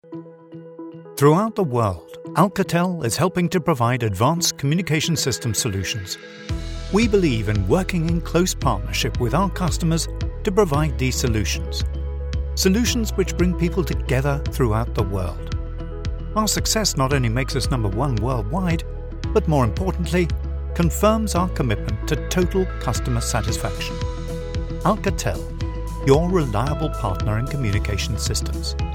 Throughout the world, Alcatel is helping to provide advanced communication system solutions. We believe in working in close partnership with our customers to provide these solutions. Solutions which bring people together throughout the world. Our success not only makes us number one worldwide, but more importantly, confirms our commitment to total customer satisfaction. Alcatel, your reliable partner in communication systems.